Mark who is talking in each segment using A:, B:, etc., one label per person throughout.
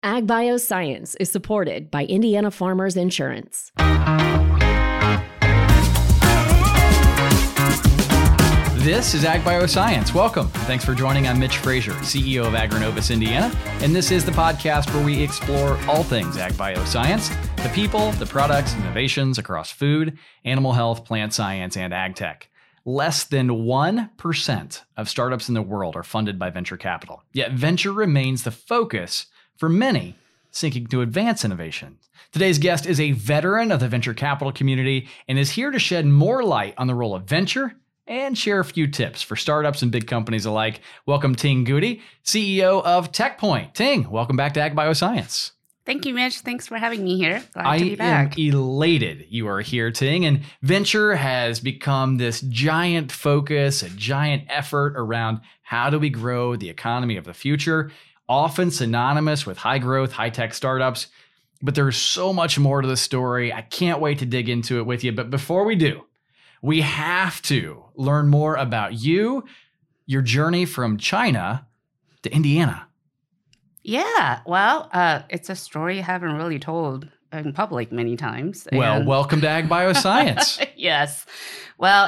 A: Ag Bioscience is supported by Indiana Farmers Insurance.
B: This is Ag Bioscience. Welcome. Thanks for joining. I'm Mitch Frazier, CEO of Agronovus Indiana, and this is the podcast where we explore all things Ag Bioscience, the people, the products, innovations across food, animal health, plant science, and ag tech. Less than 1% of startups in the world are funded by venture capital. Yet venture remains the focus for many seeking to advance innovation. Today's guest is a veteran of the venture capital community and is here to shed more light on the role of venture and share a few tips for startups and big companies alike. Welcome, Ting Goody, CEO of TechPoint. Ting, welcome back to Ag Bioscience.
C: Thank you, Mitch. Thanks for having me here. Glad to be back.
B: I am elated you are here, Ting. And venture has become this giant focus, a giant effort around how do we grow the economy of the future, often synonymous with high growth, high tech startups. But there's so much more to the story. I can't wait to dig into it with you. But before we do, we have to learn more about you, your journey from China to Indiana.
C: Yeah, well, it's a story I haven't really told in public many times.
B: Well, welcome to Ag Bioscience.
C: Yes. Well,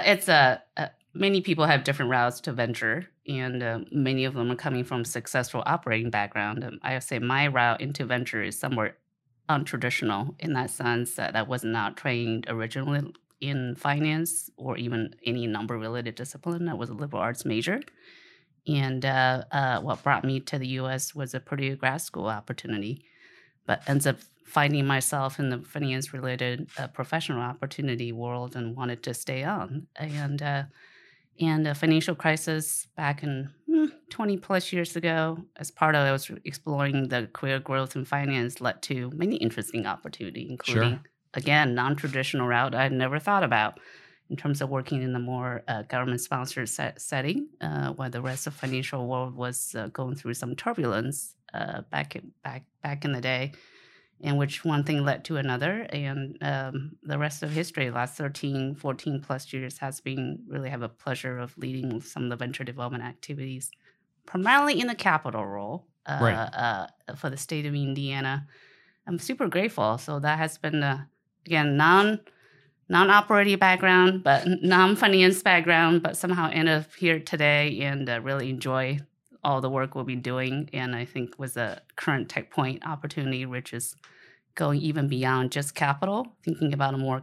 C: many people have different routes to venture, and many of them are coming from successful operating background. I would say my route into venture is somewhat untraditional in that sense that I was not trained originally in finance or even any number-related discipline. I was a liberal arts major. And what brought me to the U.S. was a Purdue grad school opportunity, but ends up finding myself in the finance-related professional opportunity world and wanted to stay on. And a financial crisis back in 20 plus years ago, as part of I was exploring the career growth in finance, led to many interesting opportunities, including, again, non-traditional route I'd never thought about in terms of working in a more government-sponsored setting, while the rest of financial world was going through some turbulence back in the day, in which one thing led to another. And the rest of history, the last 13, 14 plus years, has been really have a pleasure of leading some of the venture development activities, primarily in the capital role for the state of Indiana. I'm super grateful. So that has been, again, non-operating background, but non-finance background, but somehow end up here today and really enjoy all the work we'll be doing. And I think with the current TechPoint opportunity, which is going even beyond just capital, thinking about more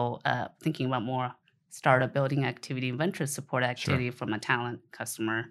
C: startup building activity, venture support activity from a talent, customer,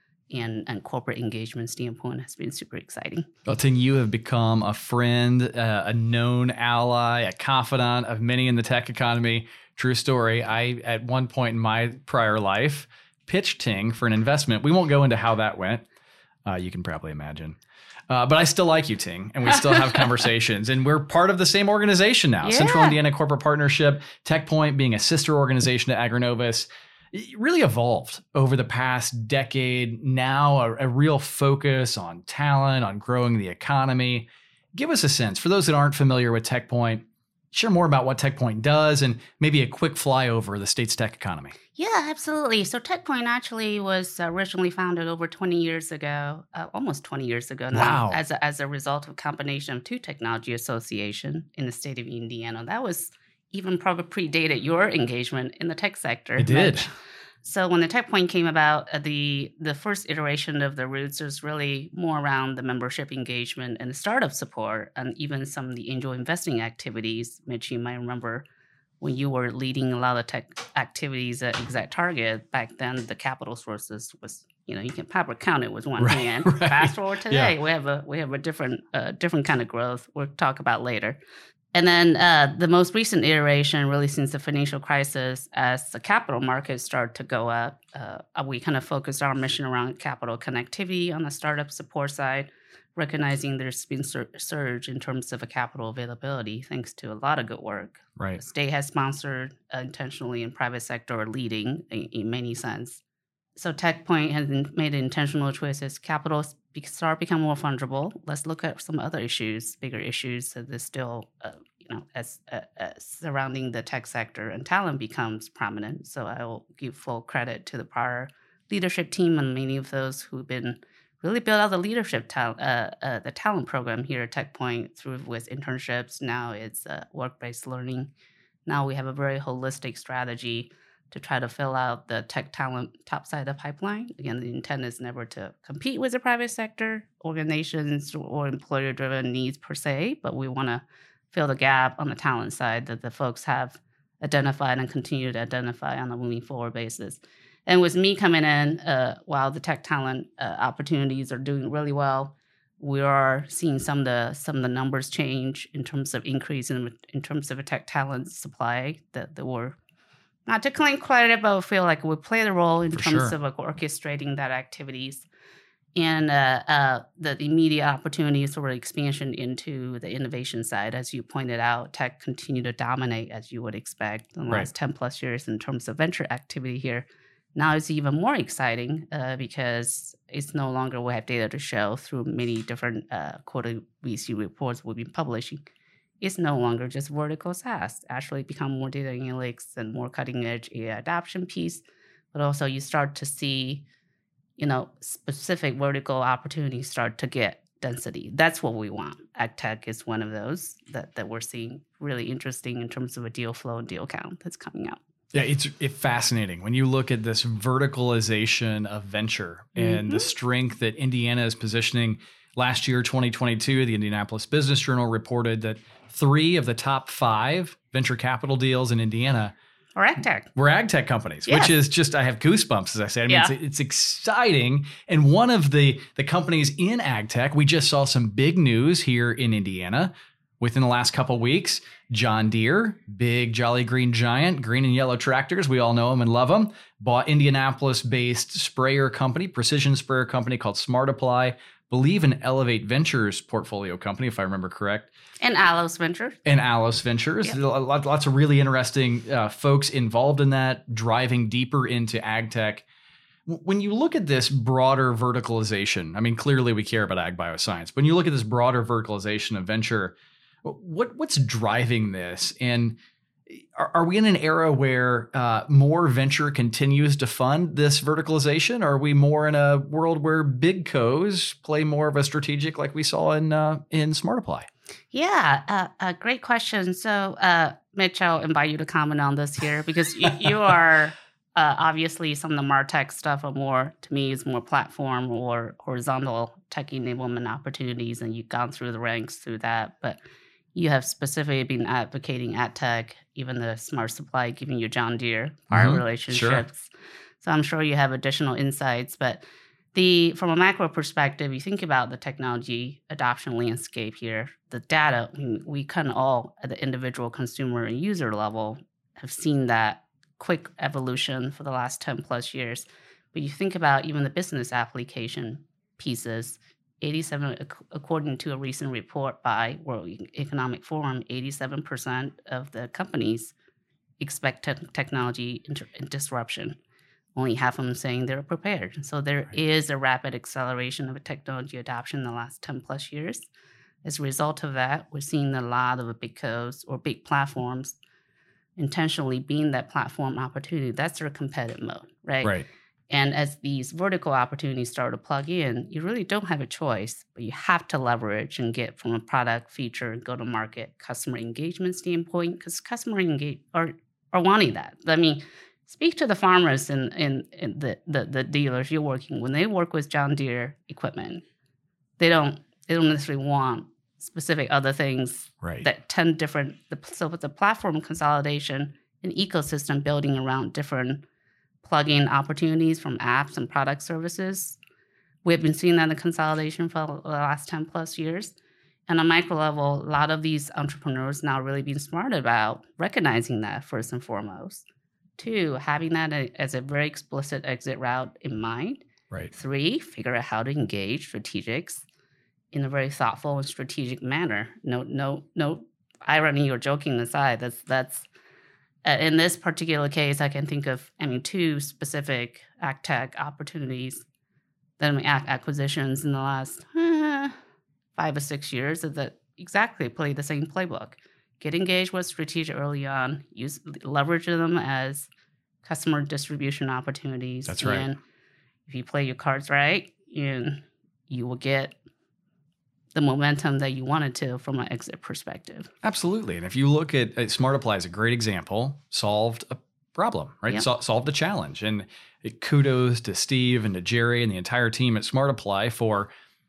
C: and corporate engagement standpoint has been super exciting.
B: Well, Ting, you have become a friend, a known ally, a confidant of many in the tech economy. True story. I, at one point in my prior life, pitched Ting for an investment. We won't go into how that went. You can probably imagine. But I still like you, Ting, and we still have conversations. And we're part of the same organization now, Central Indiana Corporate Partnership, TechPoint being a sister organization to Agronovus. It really evolved over the past decade. Now a real focus on talent, on growing the economy. Give us a sense, for those that aren't familiar with TechPoint, share more about what TechPoint does and maybe a quick flyover of the state's tech economy.
C: Yeah, absolutely. So TechPoint actually was originally founded over 20 years ago, almost 20 years ago now, as a result of a combination of two technology associations in the state of Indiana. That was even probably predated your engagement in the tech sector.
B: It did.
C: So when the TechPoint came about, the first iteration of the roots was really more around the membership engagement and the startup support, and even some of the angel investing activities. Mitch, you might remember when you were leading a lot of tech activities at ExactTarget. Back then, the capital sources was, you can probably count it with one hand.
B: Right.
C: Fast forward today, we have a different kind of growth. We'll talk about later. And then the most recent iteration, really since the financial crisis, as the capital markets start to go up, we kind of focused our mission around capital connectivity on the startup support side, recognizing there's been surge in terms of a capital availability, thanks to a lot of good work.
B: Right.
C: The state has sponsored intentionally, and private sector are leading in many sense. So TechPoint has made intentional choices. Capital start become more fungible. Let's look at some other issues, bigger issues that are still, as surrounding the tech sector, and talent becomes prominent. So I will give full credit to the prior leadership team and many of those who've been really build out the leadership talent, the talent program here at TechPoint through with internships. Now it's work-based learning. Now we have a very holistic strategy to try to fill out the tech talent top side of the pipeline. Again, the intent is never to compete with the private sector organizations or employer-driven needs per se, but we want to fill the gap on the talent side that the folks have identified and continue to identify on a moving forward basis. And with me coming in, while the tech talent opportunities are doing really well, we are seeing some of the numbers change in terms of increase in terms of a tech talent supply that we're not to claim credit, but we feel like we play the role in terms of orchestrating that activities and the immediate opportunities for expansion into the innovation side. As you pointed out, tech continue to dominate as you would expect in the last 10 plus years in terms of venture activity here. Now it's even more exciting because it's no longer we have data to show through many different quarterly VC reports we've been publishing. It's no longer just vertical SaaS. Actually become more data analytics and more cutting edge AI adoption piece. But also you start to see, specific vertical opportunities start to get density. That's what we want. AgTech is one of those that we're seeing really interesting in terms of a deal flow and deal count that's coming out.
B: Yeah, it's fascinating when you look at this verticalization of venture and the strength that Indiana is positioning. Last year, 2022, the Indianapolis Business Journal reported that 3 of the top 5 venture capital deals in Indiana
C: were
B: AgTech companies, which is just, I have goosebumps, as I said. I mean, it's exciting. And one of the companies in AgTech, we just saw some big news here in Indiana within the last couple of weeks. John Deere, big jolly green giant, green and yellow tractors. We all know them and love them. Bought Indianapolis-based sprayer company, precision sprayer company called Smart Apply. Believe an Elevate Ventures portfolio company, if I remember correct.
C: And Alos Ventures.
B: Yeah. Lots of really interesting folks involved in that, driving deeper into AgTech. When you look at this broader verticalization, I mean, clearly we care about ag bioscience. When you look at this broader verticalization of venture, what's driving this? And are we in an era where more venture continues to fund this verticalization? Or are we more in a world where big co's play more of a strategic like we saw in Smart Apply?
C: Yeah, great question. So, Mitch, I'll invite you to comment on this here because you are obviously some of the MarTech stuff are more, to me, is more platform or horizontal tech enablement opportunities, and you've gone through the ranks through that. But you have specifically been advocating AgTech, even the Smart Supply, giving you John Deere, our relationships. Sure. So I'm sure you have additional insights. But from a macro perspective, you think about the technology adoption landscape here, the data, we kind of all at the individual consumer and user level have seen that quick evolution for the last 10 plus years. But you think about even the business application pieces, 87, according to a recent report by World Economic Forum, 87% of the companies expect technology disruption. Only half of them saying they're prepared. So there is a rapid acceleration of technology adoption in the last 10 plus years. As a result of that, we're seeing a lot of big co's or big platforms intentionally being that platform opportunity. That's their competitive mode, right?
B: Right.
C: And as these vertical opportunities start to plug in, you really don't have a choice, but you have to leverage and get from a product, feature, go-to-market, customer engagement standpoint, because customer are wanting that. I mean, speak to the farmers and the dealers you're working. When they work with John Deere equipment, they don't necessarily want specific other things that 10 different. So with the platform consolidation and ecosystem building around different plug-in opportunities from apps and product services, we've been seeing that in the consolidation for the last 10 plus years. And on a micro level, a lot of these entrepreneurs now really being smart about recognizing that first and foremost. 2, having that as a very explicit exit route in mind.
B: Right. 3,
C: figure out how to engage strategics in a very thoughtful and strategic manner. No irony or joking aside. That's in this particular case, I can think of 2 specific AgTech opportunities that acquisitions in the last 5 or 6 years that exactly play the same playbook. Get engaged with strategic early on, leverage them as customer distribution opportunities.
B: That's right.
C: And if you play your cards right, and you will get the momentum that you wanted to from an exit perspective.
B: Absolutely. And if you look at SmartApply is a great example, solved a problem, right?
C: Yep.
B: Solved a challenge. And kudos to Steve and to Jerry and the entire team at SmartApply for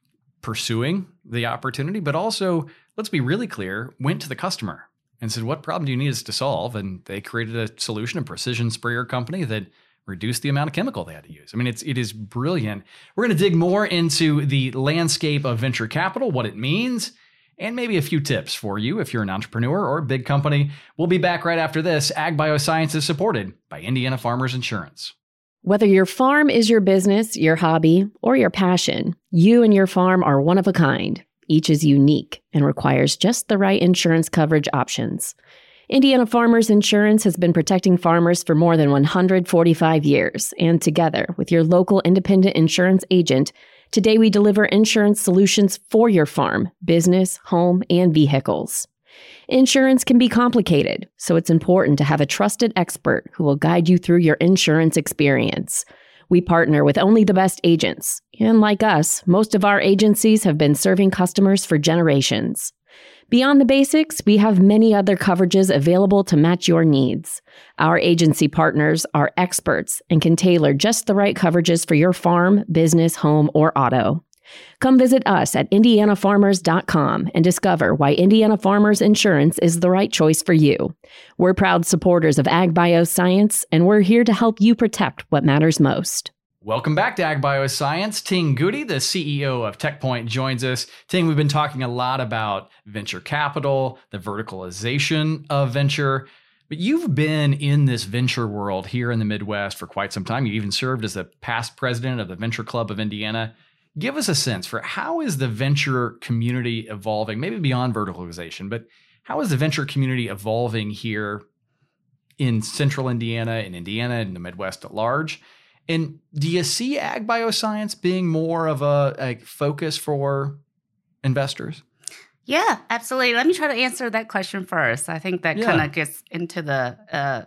B: pursuing the opportunity, but also, let's be really clear, went to the customer and said, what problem do you need us to solve? And they created a solution, a precision sprayer company that reduced the amount of chemical they had to use. I mean, it is brilliant. We're going to dig more into the landscape of venture capital, what it means, and maybe a few tips for you if you're an entrepreneur or a big company. We'll be back right after this. Ag Bioscience is supported by Indiana Farmers Insurance.
A: Whether your farm is your business, your hobby, or your passion, you and your farm are one of a kind. Each is unique and requires just the right insurance coverage options. Indiana Farmers Insurance has been protecting farmers for more than 145 years, and together with your local independent insurance agent, today we deliver insurance solutions for your farm, business, home, and vehicles. Insurance can be complicated, so it's important to have a trusted expert who will guide you through your insurance experience. We partner with only the best agents, and like us, most of our agencies have been serving customers for generations. Beyond the basics, we have many other coverages available to match your needs. Our agency partners are experts and can tailor just the right coverages for your farm, business, home, or auto. Come visit us at indianafarmers.com and discover why Indiana Farmers Insurance is the right choice for you. We're proud supporters of Ag Bioscience, and we're here to help you protect what matters most.
B: Welcome back to Ag Bioscience. Ting Goody, the CEO of TechPoint, joins us. Ting, we've been talking a lot about venture capital, the verticalization of venture, but you've been in this venture world here in the Midwest for quite some time. You even served as the past president of the Venture Club of Indiana. Give us a sense for how is the venture community evolving, maybe beyond verticalization, but how is the venture community evolving here in central Indiana, and the Midwest at large? And do you see Ag Bioscience being more of a focus for investors?
C: Yeah, absolutely. Let me try to answer that question first. I think that kind of gets into the,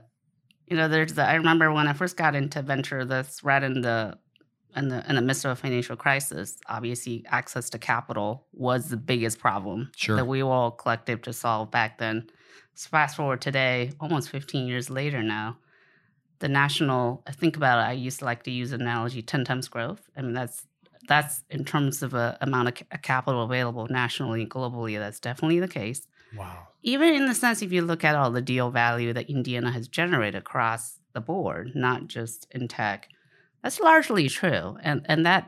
C: I remember when I first got into venture, that's right in the midst of a financial crisis. Obviously, access to capital was the biggest problem that we were all collective to solve back then. So fast forward today, almost 15 years later now, think about it, I used to like to use an analogy, 10 times growth. I mean, that's in terms of a amount of capital available nationally and globally, that's definitely the case.
B: Wow.
C: Even in the sense, if you look at all the deal value that Indiana has generated across the board, not just in tech, that's largely true. And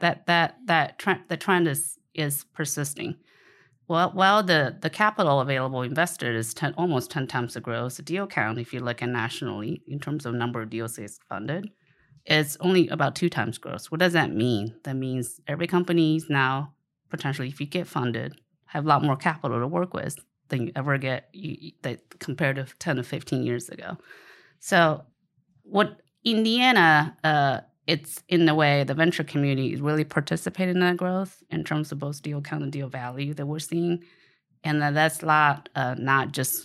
C: the trend is persisting. Well, while the capital available invested is almost 10 times the growth, the deal count, if you look at nationally, in terms of number of deals that's funded, it's only about 2 times growth. What does that mean? That means every company is now, potentially, if you get funded, have a lot more capital to work with than you ever get compared to 10 to 15 years ago. So what Indiana... it's in a way the venture community is really participating in that growth in terms of both deal count and deal value that we're seeing, and that's not just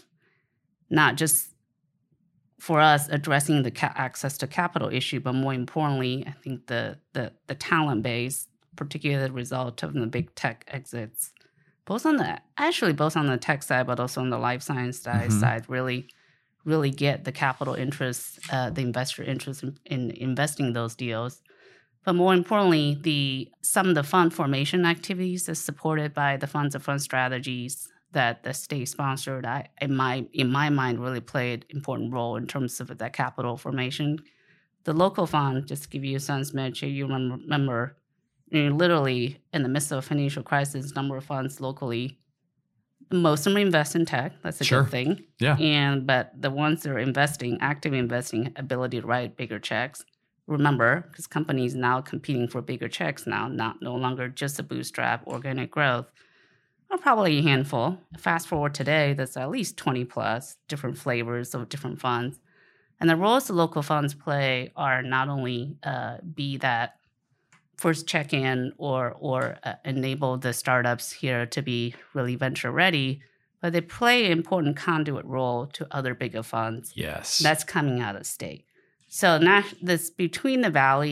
C: for us addressing the access to capital issue, but more importantly, I think the talent base, particularly the result of the big tech exits, both on the tech side, but also on the life science side, really get the capital interest, the investor interest in investing those deals. But more importantly, some of the fund formation activities that's supported by the funds of fund strategies that the state sponsored, in my mind, really played an important role in terms of that capital formation. The local fund, just to give you a sense, Mitch, you remember, literally in the midst of a financial crisis, number of funds locally, most of them invest in tech. That's a good thing.
B: Yeah.
C: But the ones that are actively investing, ability to write bigger checks. Remember, because companies now competing for bigger checks now, no longer just a bootstrap organic growth, are probably a handful. Fast forward today, there's at least 20 plus different flavors of different funds. And the roles the local funds play are not only be that first check-in or enable the startups here to be really venture ready, but they play an important conduit role to other bigger funds.
B: Yes.
C: That's coming out of state. So now this between the valley,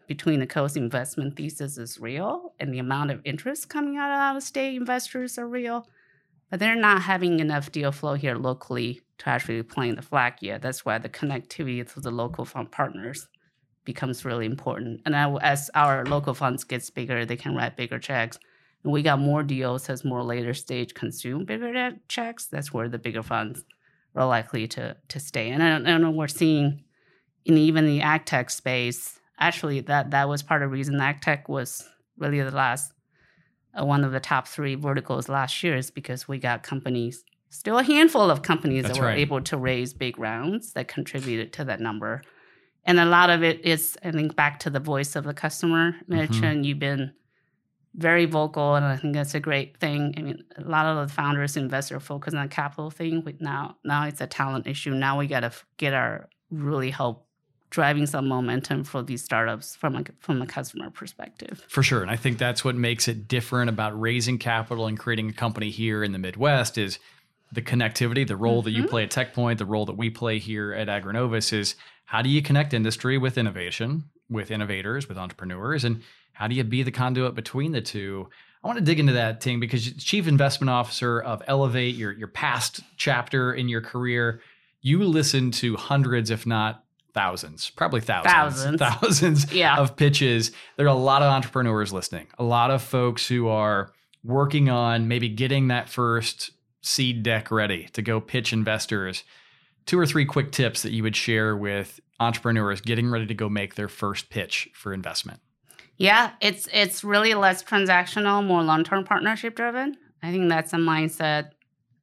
C: between the coast investment thesis is real and the amount of interest coming out of state investors are real, but they're not having enough deal flow here locally to actually plant the flag yet. That's why the connectivity to the local fund partners becomes really important. And as our local funds gets bigger, they can write bigger checks. And we got more deals as more later stage consume bigger checks. That's where the bigger funds are likely to stay. And I know we're seeing in even the ag tech space, actually that was part of the reason ag tech was really the last one of the top 3 verticals last year, is because we got companies, still a handful of companies that were able to raise big rounds that contributed to that number. And a lot of it is, I think, back to the voice of the customer. Mitch, and you've been very vocal, and I think that's a great thing. I mean, a lot of the founders, investors focus on the capital thing. Now it's a talent issue. Now we got to really help driving some momentum for these startups from a customer perspective.
B: For sure. And I think that's what makes it different about raising capital and creating a company here in the Midwest is the connectivity, the role that you play at TechPoint, the role that we play here at Agrinovus is how do you connect industry with innovation, with innovators, with entrepreneurs, and how do you be the conduit between the two? I want to dig into that, Ting, because you're Chief Investment Officer of Elevate, your past chapter in your career, you listen to hundreds, if not thousands, probably thousands of pitches. There are a lot of entrepreneurs listening, a lot of folks who are working on maybe getting that first seed deck ready to go pitch investors. 2 or 3 quick tips that you would share with entrepreneurs getting ready to go make their first pitch for investment.
C: Yeah, it's really less transactional, more long-term partnership driven. I think that's a mindset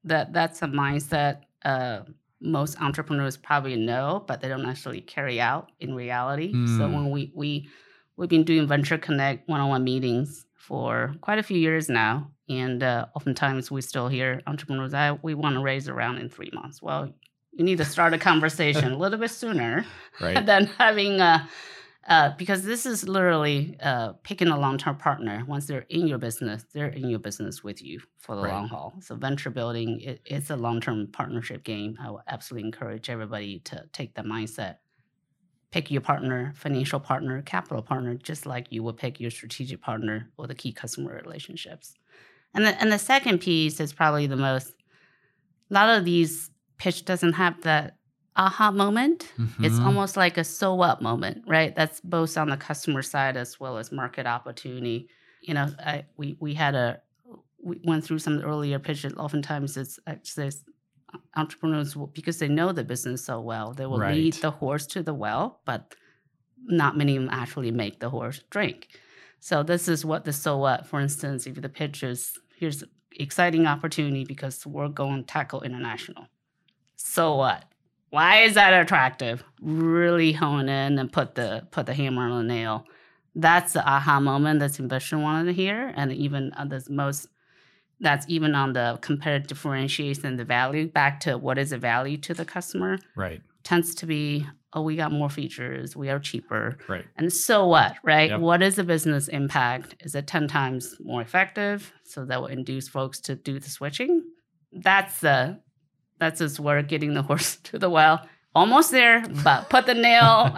C: most entrepreneurs probably know, but they don't actually carry out in reality. So when we've been doing Venture Connect one-on-one meetings for quite a few years now, and oftentimes we still hear entrepreneurs, we want to raise a round in 3 months. Well, you need to start a conversation a little bit sooner than having because this is literally picking a long-term partner. Once they're in your business, they're in your business with you for the long haul. So venture building, it's a long-term partnership game. I would absolutely encourage everybody to take the mindset. Pick your partner, financial partner, capital partner, just like you would pick your strategic partner or the key customer relationships. And the second piece is probably the most, a lot of these pitch doesn't have that aha moment. It's almost like a so what moment, right? That's both on the customer side as well as market opportunity. You know, we went through some earlier pitches. Oftentimes it's entrepreneurs, because they know the business so well, they will lead the horse to the well, but not many of them actually make the horse drink. So this is what the so what, for instance, if the pitch is, here's an exciting opportunity because we're going to tackle international. So what? Why is that attractive? Really hone in and put the hammer on the nail. That's the aha moment that's investors wanted to hear, and even that's even on the competitive differentiation, the value. Back to what is the value to the customer? Right. Tends to be, we got more features, we are cheaper. Right. And so what? Right. Yep. What is the business impact? Is it 10 times more effective? So that will induce folks to do the switching. That's just where getting the horse to the well. Almost there, but put the nail.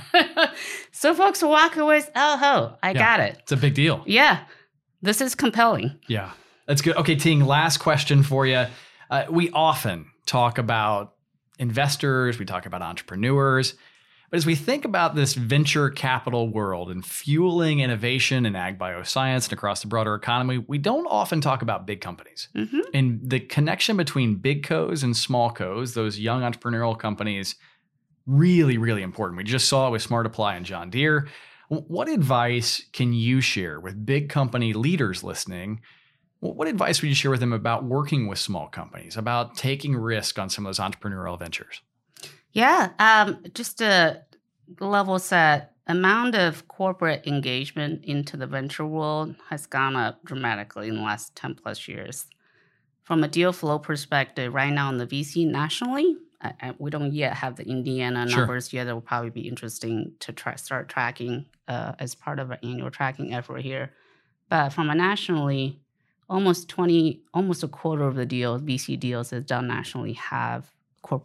C: So folks will walk away, I got it.
B: It's a big deal.
C: Yeah. This is compelling.
B: Yeah. That's good. Okay, Ting, last question for you. We often talk about investors, we talk about entrepreneurs, but as we think about this venture capital world and fueling innovation in ag bioscience and across the broader economy, we don't often talk about big companies. And the connection between big co's and small co's, those young entrepreneurial companies, really, really important. We just saw it with SmartApply and John Deere. What advice can you share with big company leaders listening? What advice would you share with them about working with small companies, about taking risk on some of those entrepreneurial ventures?
C: Yeah, just a level set, amount of corporate engagement into the venture world has gone up dramatically in the last 10 plus years. From a deal flow perspective, right now in the VC nationally, we don't yet have the Indiana numbers yet. That will probably be interesting to start tracking as part of our annual tracking effort here. But from a nationally, almost a quarter of the deals, VC deals that's done nationally have corporate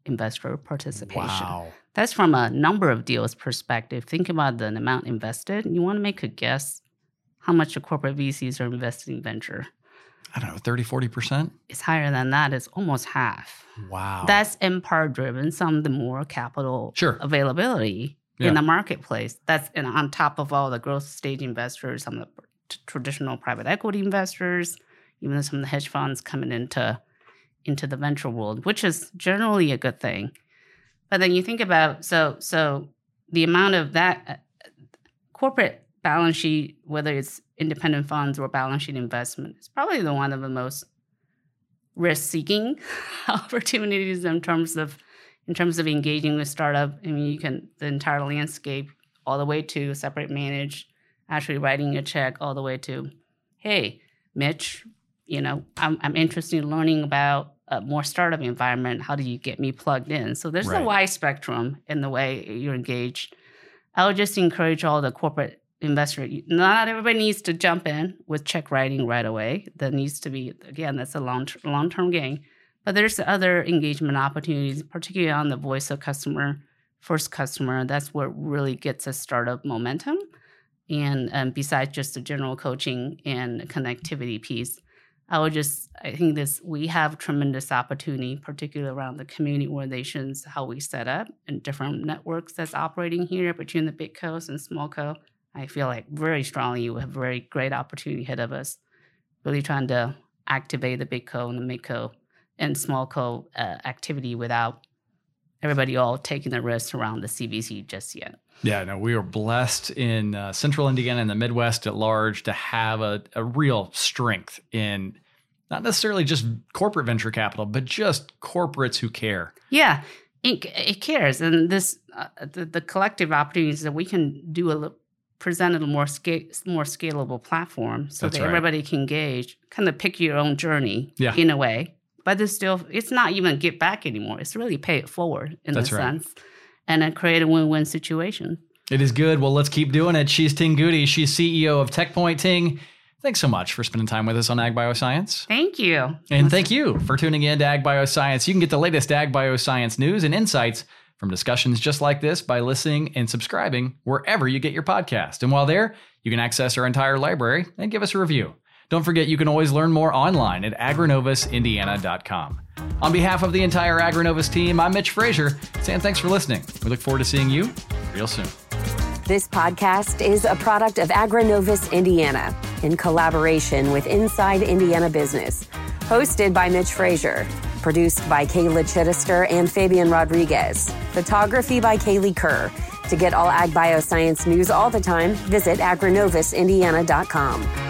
C: investor participation.
B: Wow.
C: That's from a number of deals perspective. Think about the amount invested. You want to make a guess how much the corporate VCs are investing in venture.
B: I don't know, 30, 40%?
C: It's higher than that. It's almost half.
B: Wow.
C: That's in part driven some of the more capital availability in the marketplace. That's on top of all the growth stage investors, some of the traditional private equity investors, even some of the hedge funds coming into the venture world, which is generally a good thing. But then you think about, so the amount of that corporate balance sheet, whether it's independent funds or balance sheet investment, is probably one of the most risk-seeking opportunities in terms of engaging with startup. I mean, you can the entire landscape all the way to separate manage, actually writing a check, all the way to, hey, Mitch, I'm interested in learning about a more startup environment. How do you get me plugged in? So there's a wide spectrum in the way you're engaged. I would just encourage all the corporate investor. Not everybody needs to jump in with check writing right away. There needs to be, again, that's a long-term game. But there's other engagement opportunities, particularly on the voice of customer, first customer. That's what really gets a startup momentum. And besides just the general coaching and connectivity piece, I think we have tremendous opportunity, particularly around the community organizations, how we set up and different networks that's operating here between the big co's and small co. I feel like very strongly we have a very great opportunity ahead of us, really trying to activate the big co and the mid co and small co activity without everybody all taking the risks around the CVC just yet.
B: Yeah, no, we are blessed in central Indiana and the Midwest at large to have a real strength in not necessarily just corporate venture capital, but just corporates who care.
C: Yeah, it cares. And this the collective opportunities that we can present a more scalable platform so that everybody can engage, kind of pick your own journey in a way. But it's not even give back anymore. It's really pay it forward in a sense and then create a win-win situation.
B: It is good. Well, let's keep doing it. She's Ting Goody. She's CEO of TechPoint. Ting, thanks so much for spending time with us on Ag Bioscience.
C: Thank you.
B: And thank you for tuning in to Ag Bioscience. You can get the latest Ag Bioscience news and insights from discussions just like this by listening and subscribing wherever you get your podcast. And while there, you can access our entire library and give us a review. Don't forget, you can always learn more online at agrinovusindiana.com. On behalf of the entire Agrinovus team, I'm Mitch Frazier, saying thanks for listening. We look forward to seeing you real soon.
A: This podcast is a product of Agrinovus Indiana in collaboration with Inside Indiana Business. Hosted by Mitch Frazier. Produced by Kayla Chittister and Fabian Rodriguez. Photography by Kaylee Kerr. To get all Ag Bioscience news all the time, visit agrinovusindiana.com.